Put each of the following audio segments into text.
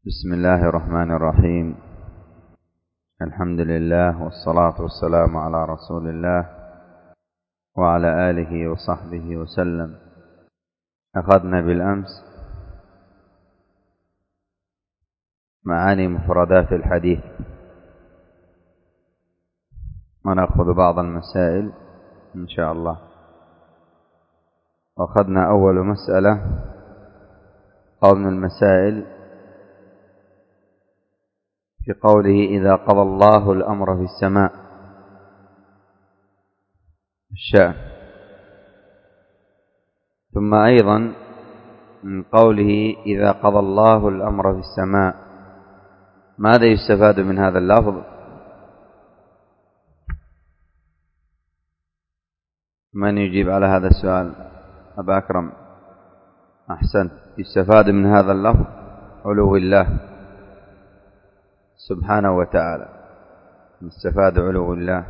بسم الله الرحمن الرحيم. الحمد لله والصلاة والسلام على رسول الله وعلى آله وصحبه وسلم. أخذنا بالأمس معاني مفردات الحديث، ونأخذ بعض المسائل إن شاء الله. أخذنا أول مسألة أو من المسائل في قوله إذا قضى الله الأمر في السماء الشأن، ثم أيضا من قوله إذا قضى الله الأمر في السماء ماذا يستفاد من هذا اللفظ؟ من يجيب على هذا السؤال؟ أبا أكرم، أحسنت. يستفاد من هذا اللفظ علو الله سبحانه وتعالى، يستفاد علو الله.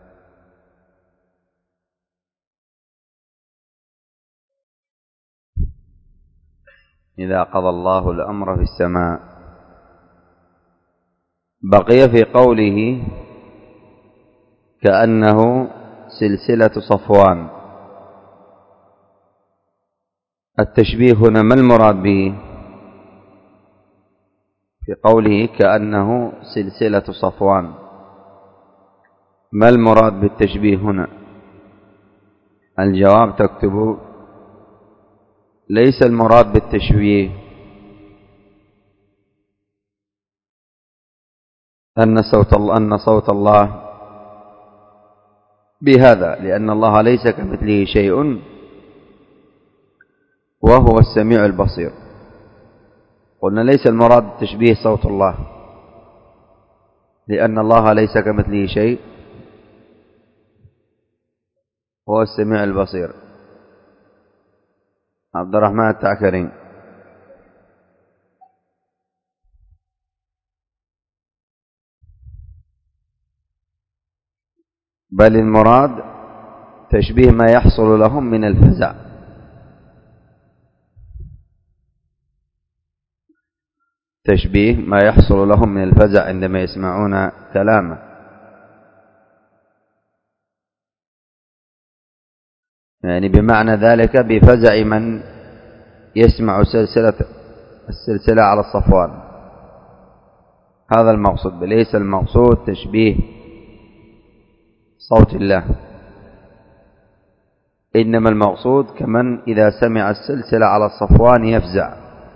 إذا قضى الله الأمر في السماء. بقي في قوله كأنه سلسلة صفوان. التشبيه هنا ما المراد به؟ في قوله كأنه سلسلة صفوان، ما المراد بالتشبيه هنا؟ الجواب تكتب ليس المراد بالتشبيه أن صوت الله بهذا، لأن الله ليس كمثله شيء وهو السميع البصير. قلنا ليس المراد تشبيه صوت الله، لأن الله ليس كمثله شيء وهو السميع البصير. عبد الرحمن التعكري. بل المراد تشبيه ما يحصل لهم من الفزع، تشبيه ما يحصل لهم من الفزع عندما يسمعون كلامه، يعني بمعنى ذلك بفزع من يسمع السلسلة على الصفوان. هذا المقصود، ليس المقصود تشبيه صوت الله، إنما المقصود كمن إذا سمع السلسلة على الصفوان يفزع.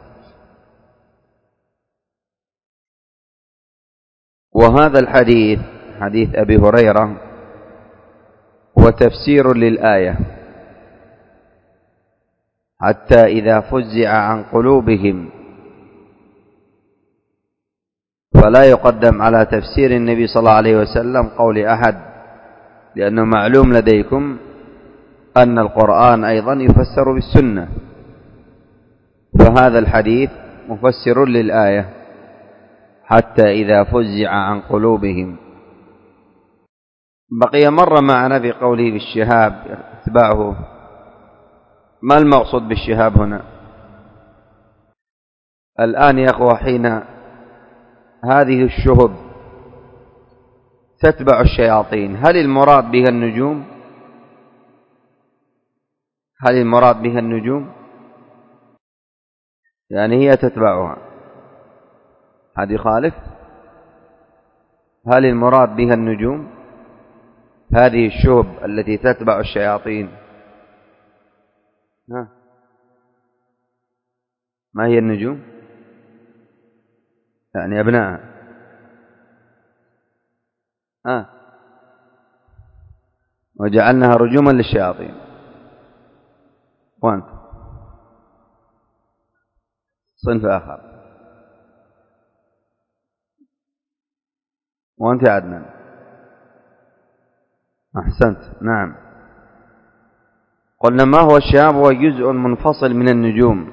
وهذا الحديث حديث أبي هريرة هو تفسير للآية حتى إذا فزع عن قلوبهم، فلا يقدم على تفسير النبي صلى الله عليه وسلم قول أحد، لأنه معلوم لديكم أن القرآن أيضا يفسر بالسنة، فهذا الحديث مفسر للآية حتى إذا فزع عن قلوبهم. بقي مرة معنا في قوله بالشهاب اتباعه. ما المقصود بالشهاب هنا؟ الآن يا أخوة حين هذه الشهب تتبع الشياطين، هل المراد بها النجوم؟ هل المراد بها النجوم؟ يعني هي تتبعها، هذه خالف. هل المراد بها النجوم؟ هذه الشهب التي تتبع الشياطين ما هي النجوم؟ يعني أبنائها. وجعلناها رجوما للشياطين. وأنت صنف آخر. وأنت يا عدنان. أحسنت، نعم. قلنا ما هو الشهاب؟ هو جزء منفصل من النجوم،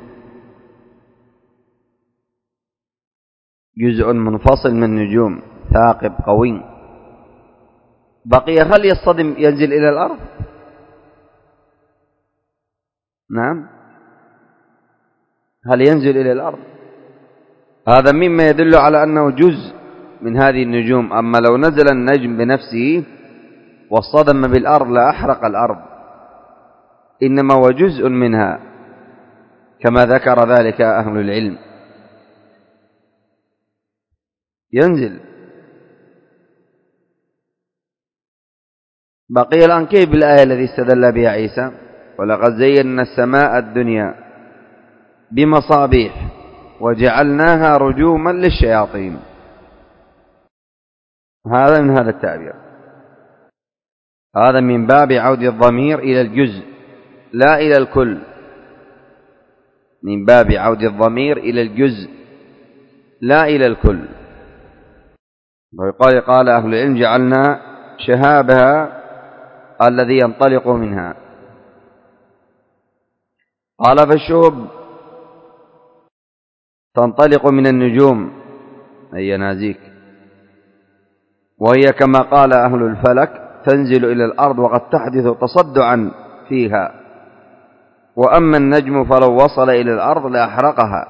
جزء منفصل من النجوم، ثاقب قوي. بقي هل يصطدم ينزل إلى الأرض؟ نعم. هل ينزل إلى الأرض؟ هذا مما يدل على أنه جزء من هذه النجوم. أما لو نزل النجم بنفسه واصطدم بالأرض لأحرق الأرض، إنما هو جزء منها كما ذكر ذلك أهل العلم. ينزل. بقي الآن كيف بالآية التي استدل بها عيسى: ولقد زينا السماء الدنيا بمصابيح وجعلناها رجوما للشياطين. هذا من هذا التعبير، هذا من باب عود الضمير إلى الجزء لا إلى الكل، من باب عود الضمير إلى الجزء لا إلى الكل. قال أهل العلم: جعلنا شهابها الذي ينطلق منها. قال: فالشهب تنطلق من النجوم أي نازيك، وهي كما قال أهل الفلك تنزل إلى الأرض وقد تحدث تصدعا فيها، وأما النجم فلو وصل إلى الأرض لأحرقها،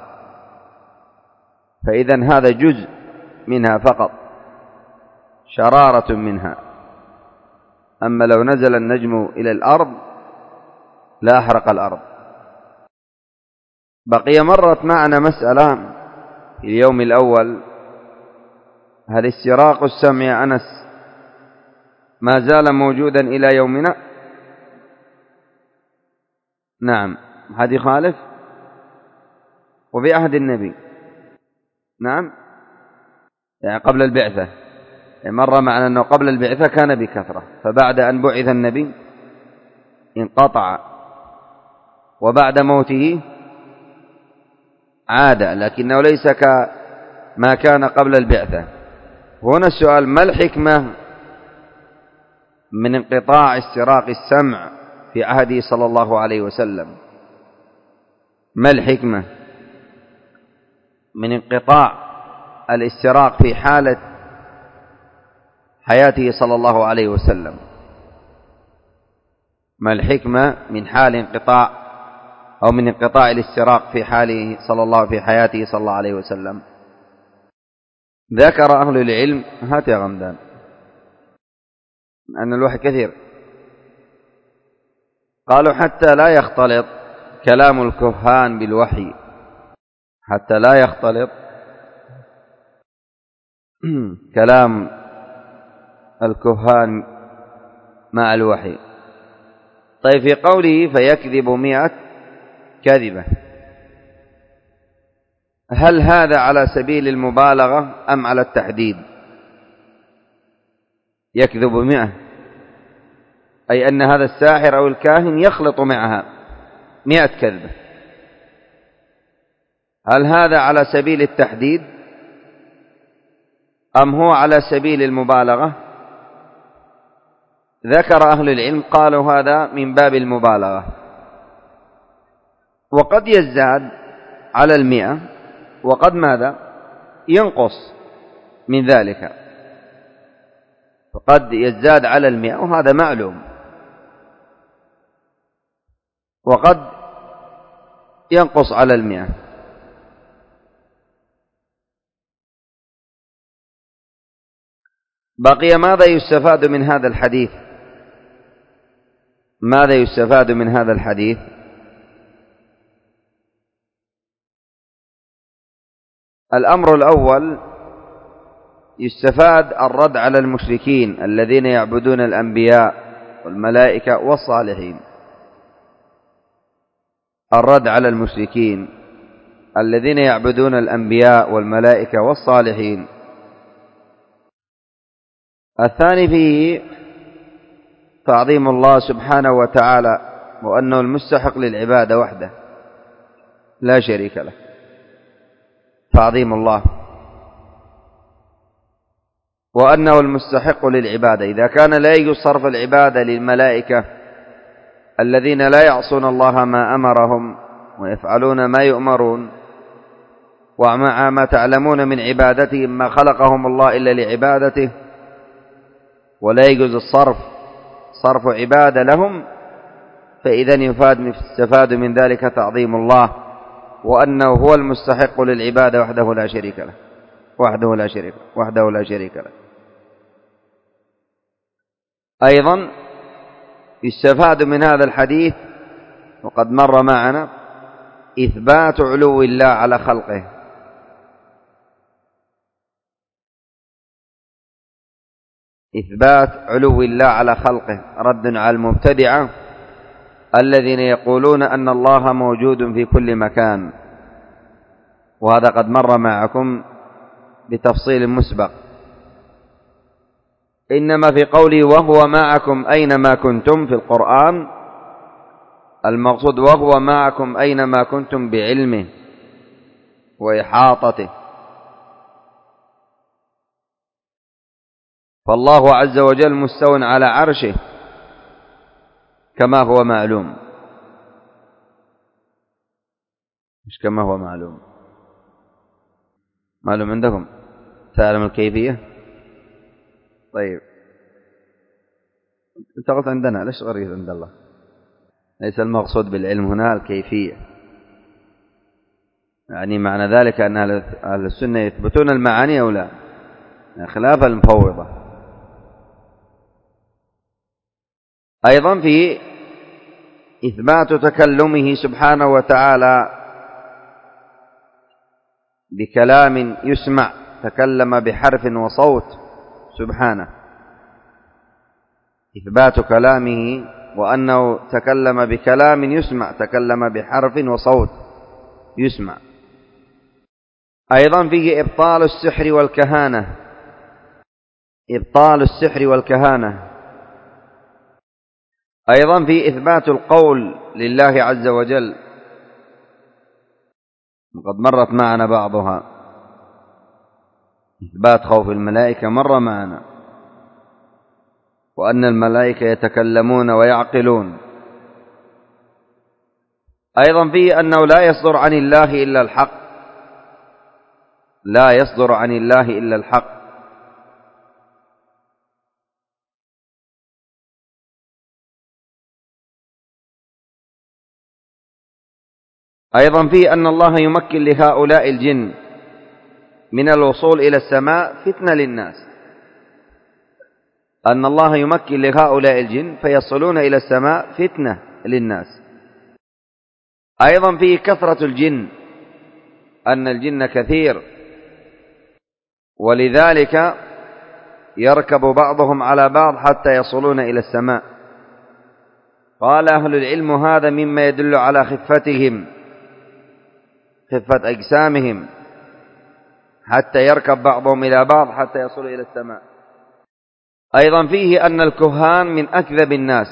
فإذا هذا جزء منها فقط، شرارة منها. أما لو نزل النجم إلى الأرض لأحرق الأرض. بقي مرت معنا مسألة في اليوم الأول: هل استراق السمع يا أنس ما زال موجودا إلى يومنا؟ نعم. هذه خالف وبعهد النبي. نعم، يعني قبل البعثة. يعني مر معنا أنه قبل البعثة كان بكثرة، فبعد أن بعث النبي انقطع، وبعد موته عاد، لكنه ليس كما كان قبل البعثة. هنا السؤال: ما الحكمة من انقطاع استراق السمع في عهده صلى الله عليه وسلم؟ ما الحكمة من انقطاع الاستراق في حالة حياته صلى الله عليه وسلم؟ ما الحكمة من حال انقطاع أو من انقطاع الاستراق في حاله في حياته صلى الله عليه وسلم؟ ذكر أهل العلم، هات يا غمدان أن الوحي كثير، قالوا: حتى لا يختلط كلام الكهان بالوحي، حتى لا يختلط كلام الكهان مع الوحي. طيب، في قوله فيكذب 100 كذبة، هل هذا على سبيل المبالغة أم على التحديد؟ يكذب 100 أي أن هذا الساحر أو الكاهن يخلط معها 100 كذبة. هل هذا على سبيل التحديد أم هو على سبيل المبالغة؟ ذكر أهل العلم قالوا هذا من باب المبالغة، وقد يزداد على 100 وقد ماذا ينقص من ذلك، فقد يزداد على 100 وهذا معلوم، وقد ينقص على 100. بقي ماذا يستفاد من هذا الحديث؟ ماذا يستفاد من هذا الحديث؟ الأمر الأول: يستفاد الرد على المشركين الذين يعبدون الأنبياء والملائكة والصالحين. الرد على المشركين الذين يعبدون الأنبياء والملائكة والصالحين. الثاني فيه تعظيم الله سبحانه وتعالى، وأنه المستحق للعبادة وحده لا شريك له، تعظيم الله، وأنه المستحق للعبادة. إذا كان لا يجوز صرف العبادة للملائكة الذين لا يعصون الله ما أمرهم ويفعلون ما يؤمرون، ومع ما تعلمون من عبادتهم ما خلقهم الله إلا لعبادته، ولا يجوز صرف عبادة لهم، فإذا يستفاد من ذلك تعظيم الله وأنه هو المستحق للعبادة وحده لا شريك له، وحده لا شريك له. أيضا يستفاد من هذا الحديث وقد مر معنا إثبات علو الله على خلقه، إثبات علو الله على خلقه، رد على المبتدعة الذين يقولون أن الله موجود في كل مكان، وهذا قد مر معكم بتفصيل مسبق. إنما في قوله وهو معكم أينما كنتم في القرآن المقصود وهو معكم أينما كنتم بعلمه وإحاطته، فالله عز وجل مستو على عرشه كما هو معلوم، مش كما هو معلوم عندكم، تعلم الكيفية؟ طيب انت قلت عندنا، ليش غريب عند الله؟ ليس المقصود بالعلم هنا الكيفية، يعني معنى ذلك أن أهل السنة يثبتون المعاني أو لا، خلاف المفوضة. أيضا في إثبات تكلمه سبحانه وتعالى بكلام يسمع، تكلم بحرف وصوت سبحانه، إثبات كلامه وأنه تكلم بكلام يسمع، تكلم بحرف وصوت يسمع. أيضا فيه إبطال السحر والكهانة، إبطال السحر والكهانة. أيضا في إثبات القول لله عز وجل، وقد مرت معنا بعضها، إثبات خوف الملائكة مر معنا، وأن الملائكة يتكلمون ويعقلون. أيضا فيه أنه لا يصدر عن الله إلا الحق، لا يصدر عن الله إلا الحق. أيضا فيه أن الله يمكن لهؤلاء الجن من الوصول إلى السماء فتنة للناس، أن الله يمكن لهؤلاء الجن فيصلون إلى السماء فتنة للناس. أيضا فيه كثرة الجن، أن الجن كثير ولذلك يركب بعضهم على بعض حتى يصلون إلى السماء. قال أهل العلم هذا مما يدل على خفتهم، خفة أجسامهم، حتى يركب بعضهم إلى بعض حتى يصلوا إلى السماء. أيضا فيه أن الكهان من أكذب الناس،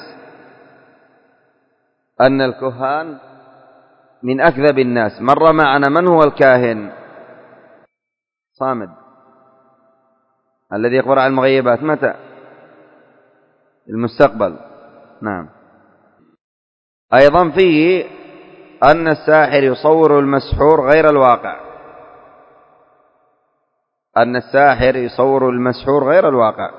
أن الكهان من أكذب الناس. مر معنا من هو الكاهن؟ صامد الذي يخبر عن المغيبات، متى؟ المستقبل، نعم. أيضا فيه أن الساحر يصور المسحور غير الواقع، أن الساحر يصور المسحور غير الواقع.